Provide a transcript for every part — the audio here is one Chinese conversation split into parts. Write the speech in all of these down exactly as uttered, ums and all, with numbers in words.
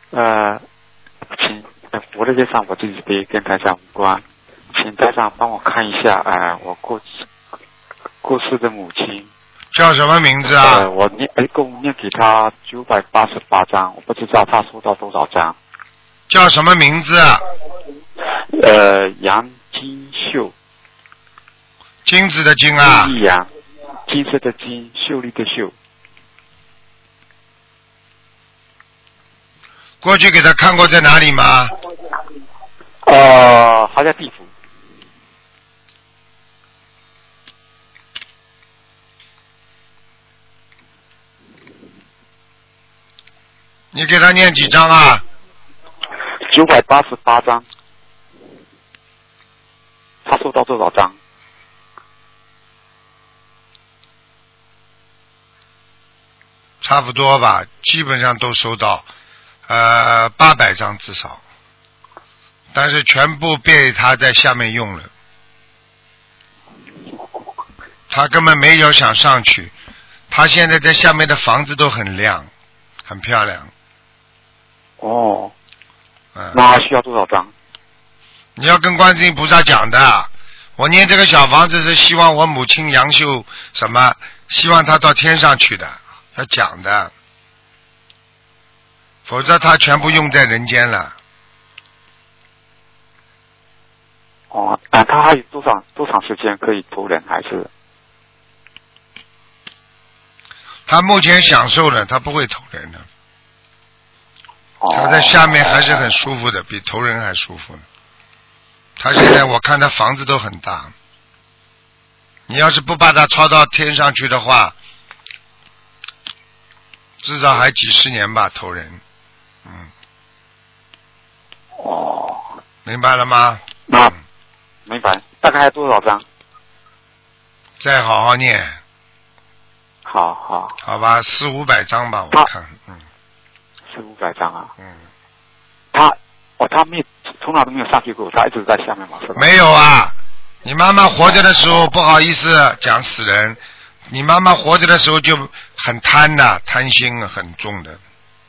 呃，请呃佛的界上我自己的跟台长无关，请台长帮我看一下，呃，我过过世的母亲叫什么名字啊？ 呃，我念一共念给他九百八十八张，我不知道他收到多少张。 叫什么名字啊？ 呃，杨金秀。 金子的金啊。 金阳，金色的金，秀丽的秀。 过去给他看过在哪里吗？ 呃，还在地府。 你给他念几张啊？ 九百八十八张。他收到多少张？ 差不多吧，基本上都收到，呃，八百张至少，但是全部被他在下面用了，他根本没有想上去，他现在在下面的房子都很亮，很漂亮。 哦， 嗯， 那需要多少张？ 你要跟观世音菩萨讲的，我念这个小房子是希望我母亲杨秀什么，希望她到天上去的。要讲的，否则他全部用在人间了。 哦，啊，他还有多长多长时间可以投人？还是？ 他目前享受了，他不会投人的。 哦。 他在下面还是很舒服的，比投人还舒服呢。他现在我看他房子都很大，你要是不把他抄到天上去的话。至少还几十年吧，投人，嗯， 哦， 明白了吗？ 那、 嗯、 明白，大概还有多少张？ 再好好念。 好好。 好吧，四五百张吧，我看，嗯。 四五百张啊。 嗯。 他，哦，他没从来都没有上去过，他一直在下面嘛，是吧？ 没有啊，你妈妈活着的时候不好意思讲死人。你妈妈活着的时候就很贪的，贪心很重的。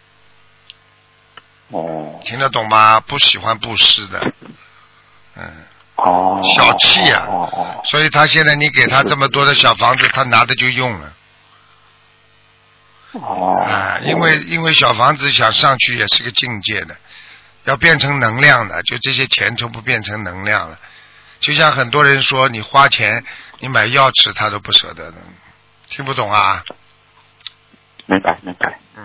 哦。 听得懂吗？不喜欢布施的。嗯。 哦。 小气呀、啊。 哦哦。 所以他现在你给他这么多的小房子，他拿的就用了。 哦。 啊，因为因为小房子想上去也是个境界的，要变成能量的，就这些钱全部变成能量了。就像很多人说，你花钱你买药吃，他都不舍得的。听不懂啊？ 明白，明白。